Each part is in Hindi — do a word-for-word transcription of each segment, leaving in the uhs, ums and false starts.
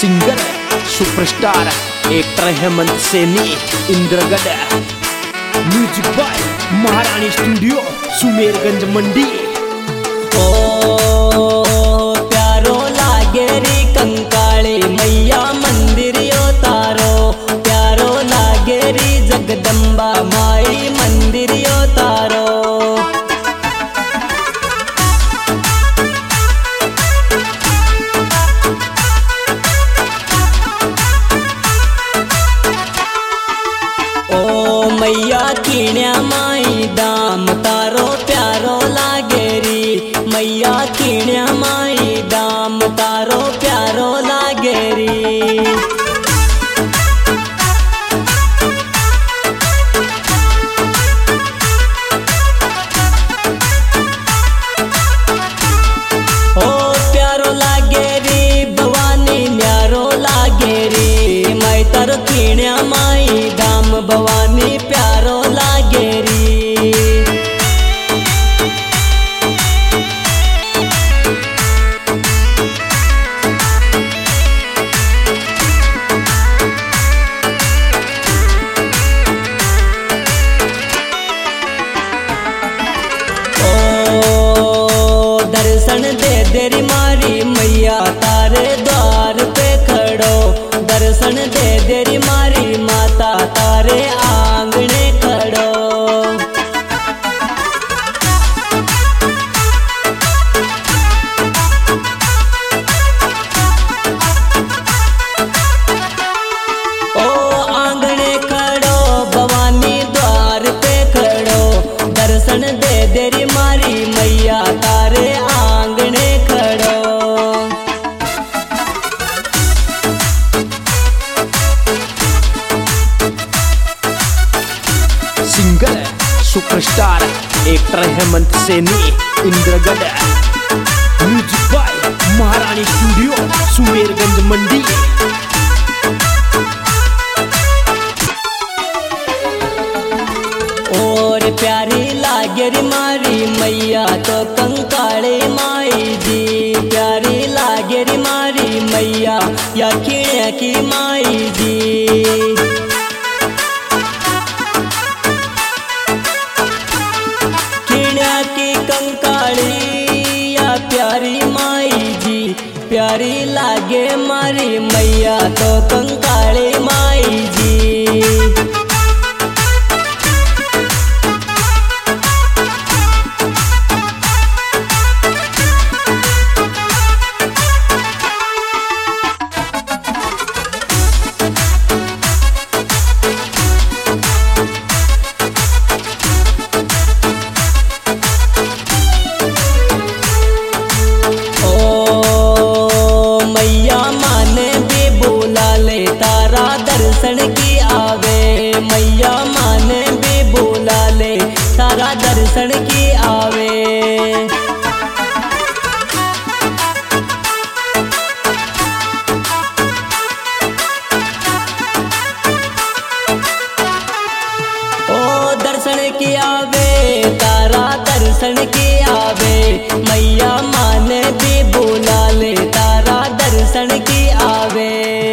Singer superstar actor Hemant Saini Indragarh. Music by Maharani studio Sumerganj Mandi. ओ प्यारो लागे रे कंकाली मैया मंदिर यो तारो, प्यारो लागे रे जगदम्बा माई मंदिर यो तारो। मैया कीण्या माई दाम तारो प्यारो लागे री, मैया कीण्या माई दाम तारो प्यारो लागे री। ओ प्यारो लागे री भवानी न्यारो लागे री, मैं तारो कीण्या माई दाम भवानी प्यारो लागे री। ओ दर्शन दे देरी मारी मैया तारे द्वार पे खड़ो, दर्शन दे देरी मारी माता तारे आंगने खड़ो। ओ आंगने खड़ो भवानी द्वार पे खड़ो, दर्शन दे देरी मारी मैया तारे आंगने खड़ो। Singer superstar actor Hemant Saini Indragarh. Music by Maharani studio Sumerganj Mandi. और प्यारी लागे रे मारी मैया तो कंकाले माई जी, प्यारी लागे रे मारी मैया या खिड़िया की माई जी। खिड़िया की कंकाली या प्यारी माई जी, प्यारी लागे मारी मैया तो कंकाले माई जी। दर्शन की आवे मैया माने भी बोला ले, सारा दर्शन की आवे। ओ दर्शन की आवे तारा दर्शन की आवे, मैया माने भी बोला ले तारा दर्शन की आवे।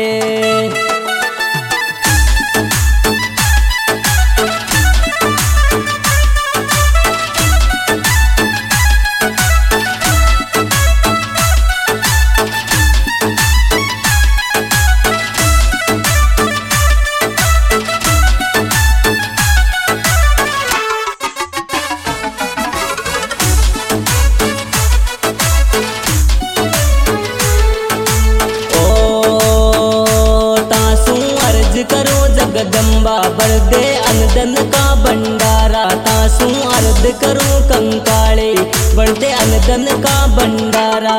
जगदम्बा भर दे अनदन का भंडारा, तासू अर्ध करूं कंकाले भर दे अनदन का भंडारा।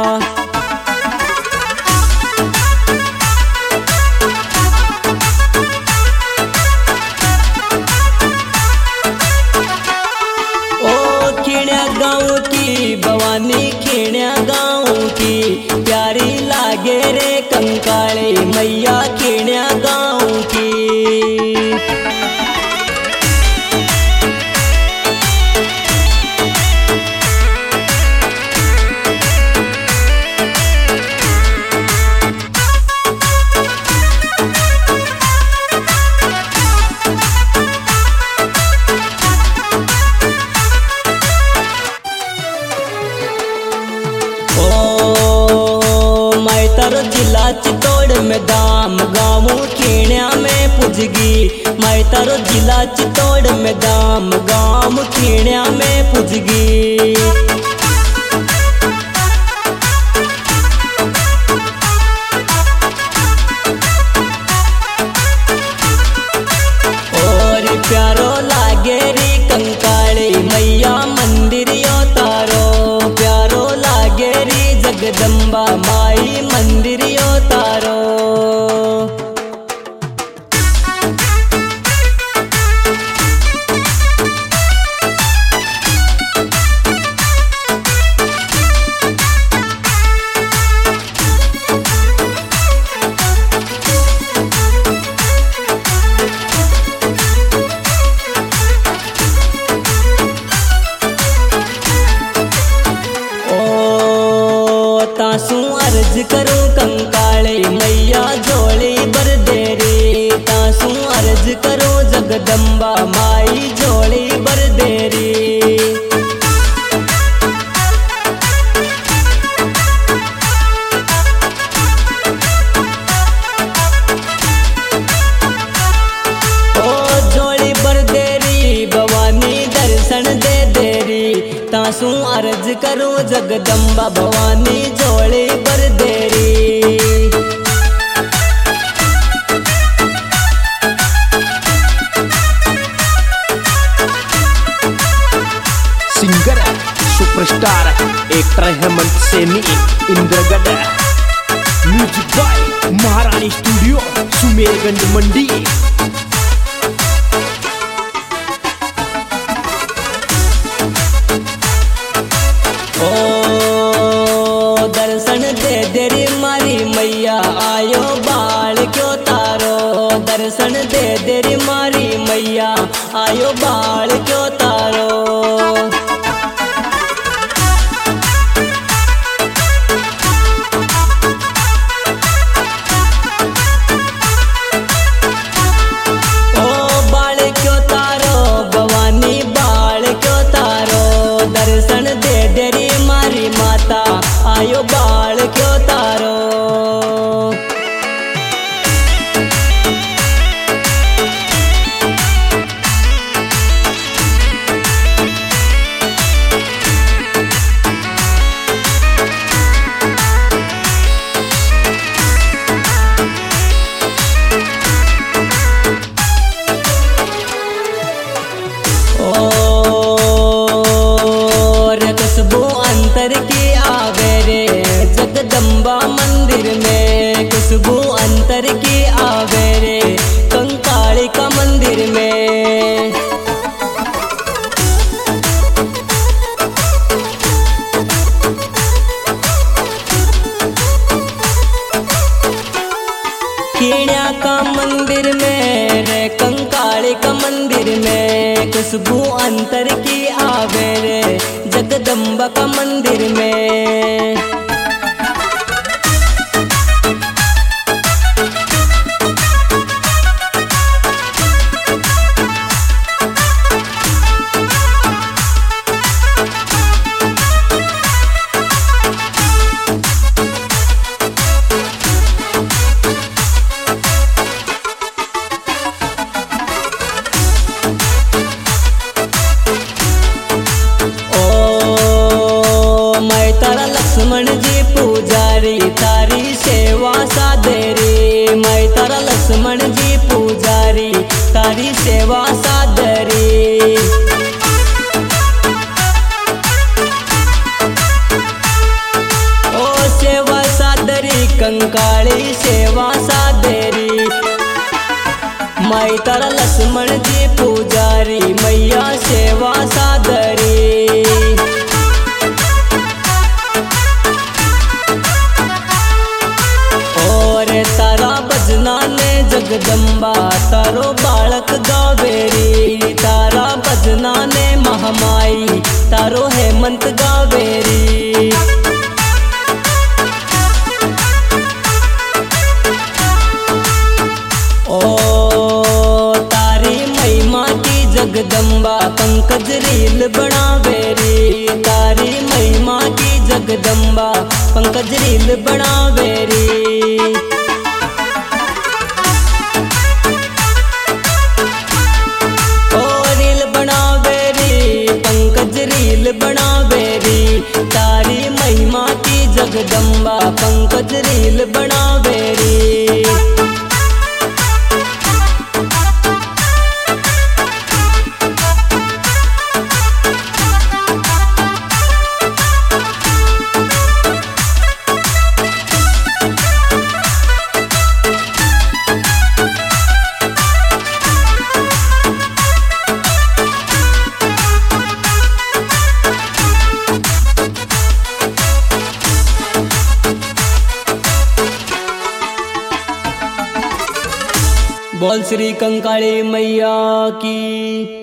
ओ खिण्या गाँव की भवानी खिण्या गाँव की, प्यारी लागे रे कंकाले मैया खिण्या गाँव की। तारो जिला चित्तौड़ में दाम गाँव खीणिया में पुजगी। मैं तारो जिला चित्तौड़ में दाम गाँव खीणिया में पुजगी। और प्यारो लागे री कंकाली मैया मंदिर यो तारो, प्यारो लागे री जगदम्बा माई मंदिर यो तारो। तासू अर्ज करूं कंकाली मैया झोली भर दे रे, तासू अर्ज करूं जगदम्बा माई झोली भर दे रे। ओ झोली भर दे री भवानी दर्शन दे दे री, तासू अर्ज करूं जगदम्बा भवानी झोली भर दे री। Singer superstar actor Hemant Saini Indragarh. Music by Maharani studio Sumerganj Mandi. ओ दर्शन दे दे रे मारी मैया आयो बाल क्यों तारो, दर्शन दे दे रे मारी मैया आयो बाल क्यों तारो। ओ बाल क्यों तारो भवानी बाल क्यों तारो, दर्शन दे दे रे मारी माता आयो बाल क्यों तारो। खुशबू अंतर की आवे रे जगदम्बा मंदिर में, खुशबू अंतर की आवे रे कंकाली का मंदिर में। खीणिया का मंदिर में रे कंकाली का मंदिर में, खुशबू अंतर की आवे रे जगदम्बा का मंदिर में। लक्ष्मण जी पुजारी तारी सेवा साधे रे, मैं तारा लक्ष्मण जी पुजारी तारी सेवा साधे रे। ओ सेवा साधरी कंकाली सेवा साधेरी, मैं तारा लक्ष्मण जी पुजारी मैया सेवा साधरी। तारा भजना ने जगदम्बा तारो बालक गावेरी, तारा भजना ने महामाई तारो हेमंत गावेरी। ओ तारी महिमा की जगदम्बा पंकज रील बनावेरी, तारी महिमा की जग जगदम्बा पंकज रील बनावे री। ओ रील बनावे री पंकज रील बनावे री, तारी महिमा की जगदम्बा पंकज रील बनावे री। बोल श्री कंकाली मैया की।